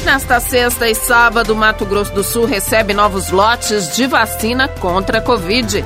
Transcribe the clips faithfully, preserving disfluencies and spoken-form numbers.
Nesta sexta e sábado, Mato Grosso do Sul recebe novos lotes de vacina contra a Covid.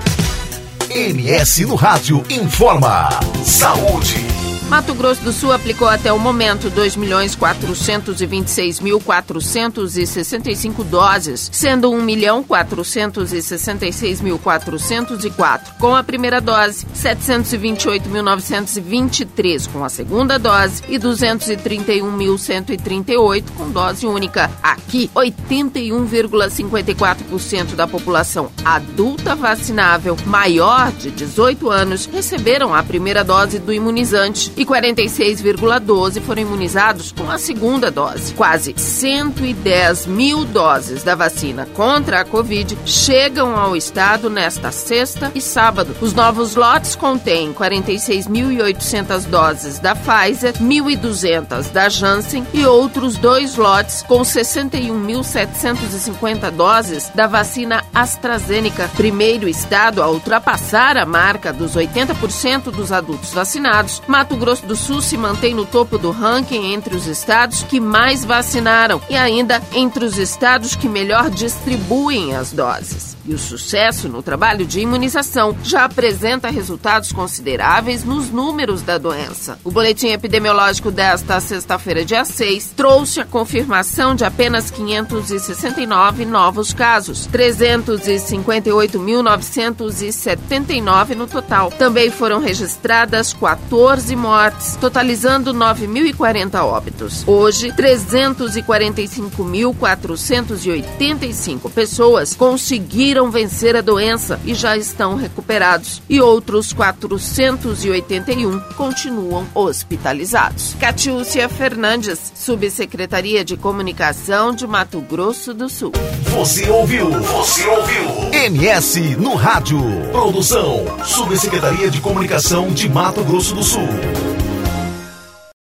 M S no Rádio informa. Saúde. Mato Grosso do Sul aplicou até o momento dois milhões quatrocentos e vinte e seis mil quatrocentos e sessenta e cinco doses, sendo um milhão quatrocentos e sessenta e seis mil quatrocentos e quatro com a primeira dose, setecentos e vinte e oito mil novecentos e vinte e três com a segunda dose e duzentos e trinta e um mil cento e trinta e oito com dose única. Aqui, oitenta e um vírgula cinquenta e quatro por cento da população adulta vacinável maior de dezoito anos receberam a primeira dose do imunizante e quarenta e seis vírgula doze por cento foram imunizados com a segunda dose. Quase cento e dez mil doses da vacina contra a Covid chegam ao estado nesta sexta e sábado. Os novos lotes contêm quarenta e seis mil e oitocentas doses da Pfizer, mil e duzentas da Janssen e outros dois lotes com sessenta e um mil setecentas e cinquenta doses da vacina AstraZeneca. Primeiro estado a ultrapassar a marca dos oitenta por cento dos adultos vacinados, Mato Grosso do Sul se mantém no topo do ranking entre os estados que mais vacinaram e ainda entre os estados que melhor distribuem as doses. E o sucesso no trabalho de imunização já apresenta resultados consideráveis nos números da doença. O boletim epidemiológico desta sexta-feira, dia seis, trouxe a confirmação de apenas quinhentos e sessenta e nove novos casos, trezentos e cinquenta e oito mil novecentos e setenta e nove no total. Também foram registradas quatorze mortes, totalizando nove mil e quarenta óbitos. Hoje, trezentos e quarenta e cinco mil quatrocentos e oitenta e cinco pessoas conseguiram vencer a doença e já estão recuperados, e outros quatrocentos e oitenta e um continuam hospitalizados. Catiúcia Fernandes, Subsecretaria de Comunicação de Mato Grosso do Sul. Você ouviu? Você ouviu? M S no Rádio. Produção, Subsecretaria de Comunicação de Mato Grosso do Sul.